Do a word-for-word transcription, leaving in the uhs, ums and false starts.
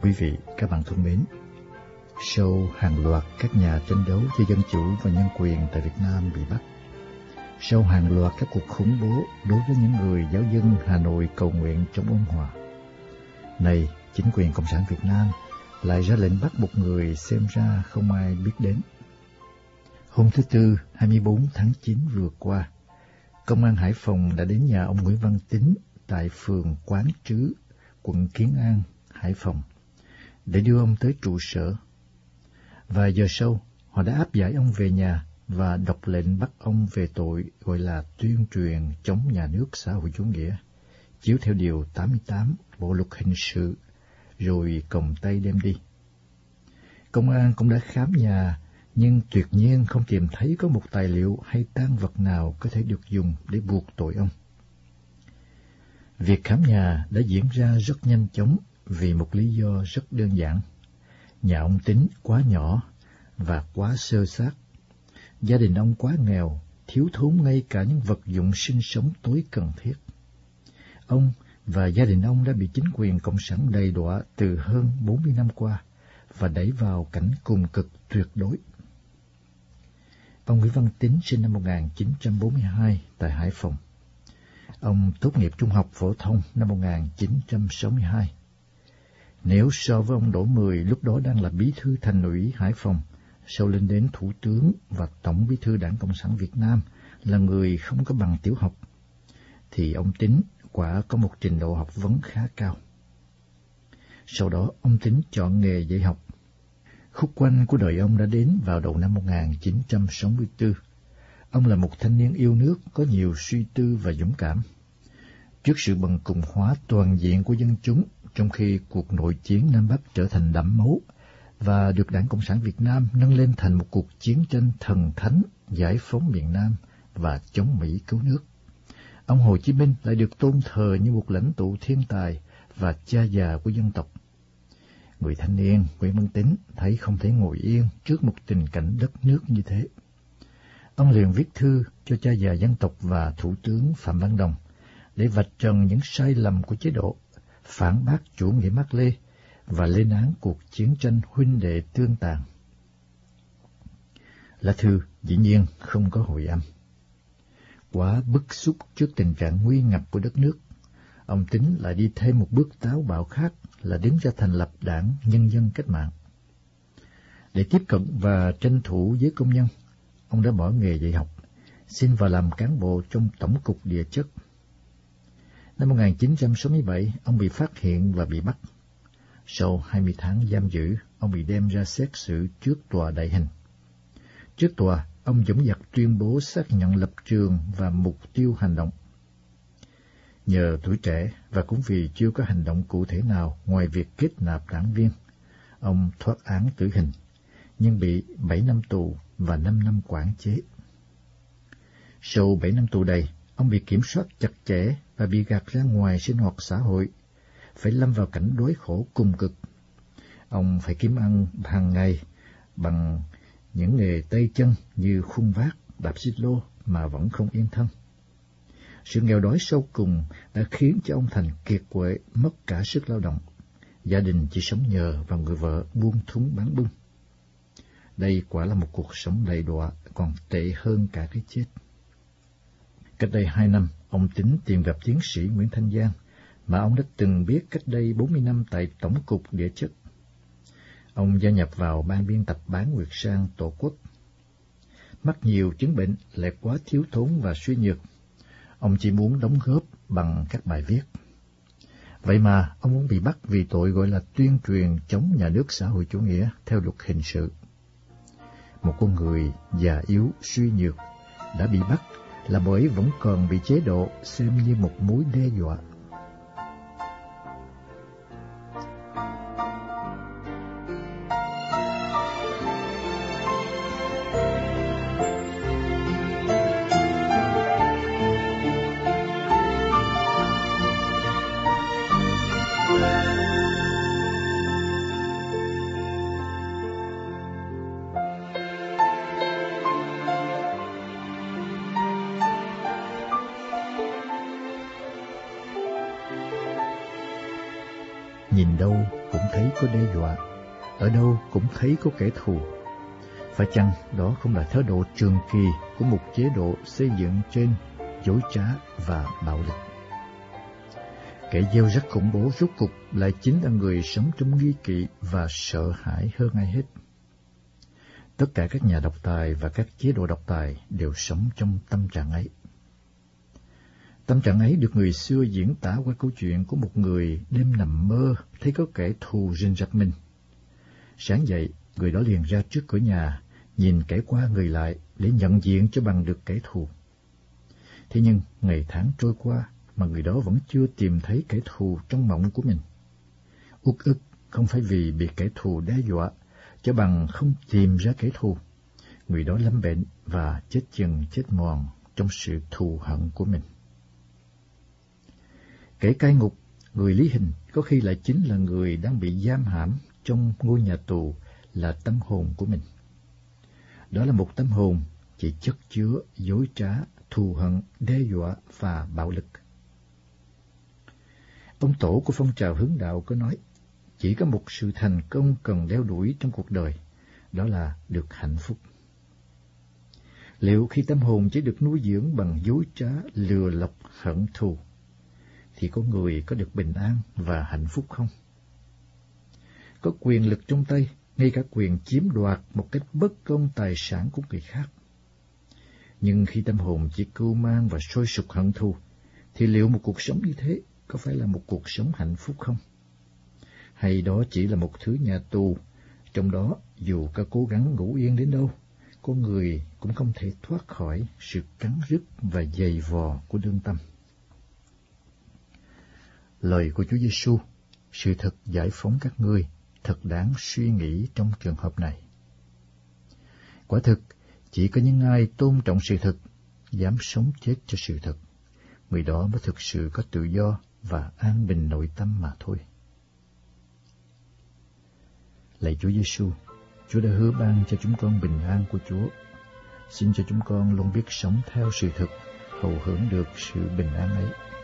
Quý vị, các bạn thân mến, sau hàng loạt các nhà tranh đấu cho dân chủ và nhân quyền tại Việt Nam bị bắt, sau hàng loạt các cuộc khủng bố đối với những người giáo dân Hà Nội cầu nguyện chống ôn hòa, nay chính quyền Cộng sản Việt Nam lại ra lệnh bắt một người xem ra không ai biết đến. Hôm thứ Tư, hai mươi bốn tháng chín vừa qua, Công an Hải Phòng đã đến nhà ông Nguyễn Văn Tính tại phường Quán Trứ, quận Kiến An, Hải Phòng, để đưa ông tới trụ sở. Vài giờ sau, họ đã áp giải ông về nhà và đọc lệnh bắt ông về tội gọi là tuyên truyền chống nhà nước xã hội chủ nghĩa, chiếu theo điều tám mươi tám Bộ luật hình sự, rồi còng tay đem đi. Công an cũng đã khám nhà, nhưng tuyệt nhiên không tìm thấy có một tài liệu hay tang vật nào có thể được dùng để buộc tội ông. Việc khám nhà đã diễn ra rất nhanh chóng vì một lý do rất đơn giản. Nhà ông Tính quá nhỏ và quá xơ xác. Gia đình ông quá nghèo, thiếu thốn ngay cả những vật dụng sinh sống tối cần thiết. Ông và gia đình ông đã bị chính quyền Cộng sản đầy đọa từ hơn bốn mươi năm qua và đẩy vào cảnh cùng cực tuyệt đối. Ông Nguyễn Văn Tính sinh năm một nghìn chín trăm bốn mươi hai tại Hải Phòng. Ông tốt nghiệp trung học phổ thông năm một nghìn chín trăm sáu mươi hai. Nếu so với ông Đỗ Mười lúc đó đang là bí thư thành ủy Hải Phòng, sau lên đến thủ tướng và tổng bí thư Đảng Cộng sản Việt Nam là người không có bằng tiểu học, thì ông Tính quả có một trình độ học vấn khá cao. Sau đó ông Tính chọn nghề dạy học. Khúc quanh của đời ông đã đến vào đầu năm một nghìn chín trăm sáu mươi tư. Ông là một thanh niên yêu nước, có nhiều suy tư và dũng cảm. Trước sự bần cùng hóa toàn diện của dân chúng, trong khi cuộc nội chiến Nam Bắc trở thành đẫm máu và được Đảng Cộng sản Việt Nam nâng lên thành một cuộc chiến tranh thần thánh giải phóng miền Nam và chống Mỹ cứu nước, ông Hồ Chí Minh lại được tôn thờ như một lãnh tụ thiên tài và cha già của dân tộc. Người thanh niên Nguyễn Văn Tính thấy không thể ngồi yên trước một tình cảnh đất nước như thế. Ông liền viết thư cho cha già dân tộc và Thủ tướng Phạm Văn Đồng để vạch trần những sai lầm của chế độ, phản bác chủ nghĩa Mác Lê và lên án cuộc chiến tranh huynh đệ tương tàn. Lá thư dĩ nhiên không có hồi âm. Quá bức xúc trước tình trạng nguy ngập của đất nước, ông Tính lại đi thêm một bước táo bạo khác là đứng ra thành lập Đảng Nhân dân Cách mạng. Để tiếp cận và tranh thủ với công nhân, ông đã bỏ nghề dạy học, xin vào làm cán bộ trong Tổng cục Địa chất. Năm một nghìn chín trăm sáu mươi bảy, ông bị phát hiện và bị bắt. Sau hai mươi tháng giam giữ, ông bị đem ra xét xử trước tòa đại hình. Trước tòa, ông dõng dạc tuyên bố xác nhận lập trường và mục tiêu hành động. Nhờ tuổi trẻ và cũng vì chưa có hành động cụ thể nào ngoài việc kết nạp đảng viên, ông thoát án tử hình, nhưng bị bảy năm tù và năm năm quản chế. Sau bảy năm tù đầy, ông bị kiểm soát chặt chẽ và bị gạt ra ngoài sinh hoạt xã hội, phải lâm vào cảnh đói khổ cùng cực. Ông phải kiếm ăn hàng ngày bằng những nghề tay chân như khuân vác, đạp xích lô mà vẫn không yên thân. Sự nghèo đói sâu cùng đã khiến cho ông thành kiệt quệ, mất cả sức lao động. Gia đình chỉ sống nhờ vào người vợ buông thúng bán bưng. Đây quả là một cuộc sống đầy đọa, còn tệ hơn cả cái chết. Cách đây hai năm, ông Tính tìm gặp tiến sĩ Nguyễn Thanh Giang, mà ông đã từng biết cách đây bốn mươi năm tại Tổng cục Địa chất. Ông gia nhập vào ban biên tập Bán Nguyệt Sang Tổ quốc. Mắc nhiều chứng bệnh, lại quá thiếu thốn và suy nhược. Ông chỉ muốn đóng góp bằng các bài viết. Vậy mà ông cũng bị bắt vì tội gọi là tuyên truyền chống nhà nước xã hội chủ nghĩa theo luật hình sự. Một con người già yếu, suy nhược đã bị bắt là bởi vẫn còn bị chế độ xem như một mối đe dọa. Nhìn đâu cũng thấy có đe dọa, ở đâu cũng thấy có kẻ thù. Phải chăng đó không là thái độ trường kỳ của một chế độ xây dựng trên dối trá và bạo lực? Kẻ gieo rắc khủng bố rốt cục lại chính là người sống trong nghi kỵ và sợ hãi hơn ai hết. Tất cả các nhà độc tài và các chế độ độc tài đều sống trong tâm trạng ấy. Tâm trạng ấy được người xưa diễn tả qua câu chuyện của một người đêm nằm mơ thấy có kẻ thù rình rập mình. Sáng dậy, người đó liền ra trước cửa nhà, nhìn kẻ qua người lại để nhận diện cho bằng được kẻ thù. Thế nhưng ngày tháng trôi qua mà người đó vẫn chưa tìm thấy kẻ thù trong mộng của mình. Uất ức không phải vì bị kẻ thù đe dọa, cho bằng không tìm ra kẻ thù. Người đó lâm bệnh và chết chừng chết mòn trong sự thù hận của mình. Kẻ cai ngục, người lý hình có khi lại chính là người đang bị giam hãm trong ngôi nhà tù là tâm hồn của mình. Đó là một tâm hồn chỉ chất chứa dối trá, thù hận, đe dọa và bạo lực. Ông tổ của phong trào hướng đạo có nói, chỉ có một sự thành công cần đeo đuổi trong cuộc đời, đó là được hạnh phúc. Liệu khi tâm hồn chỉ được nuôi dưỡng bằng dối trá, lừa lọc, hận thù, thì có người có được bình an và hạnh phúc không? Có quyền lực trong tay, ngay cả quyền chiếm đoạt một cách bất công tài sản của người khác. Nhưng khi tâm hồn chỉ cưu mang và sôi sục hận thù, thì liệu một cuộc sống như thế có phải là một cuộc sống hạnh phúc không? Hay đó chỉ là một thứ nhà tù, trong đó dù có cố gắng ngủ yên đến đâu, con người cũng không thể thoát khỏi sự cắn rứt và dày vò của lương tâm. Lời của Chúa Giêsu, sự thật giải phóng các ngươi, thật đáng suy nghĩ trong trường hợp này. Quả thực, chỉ có những ai tôn trọng sự thật, dám sống chết cho sự thật, người đó mới thực sự có tự do và an bình nội tâm mà thôi. Lạy Chúa Giêsu, Chúa đã hứa ban cho chúng con bình an của Chúa. Xin cho chúng con luôn biết sống theo sự thật, hầu hưởng được sự bình an ấy.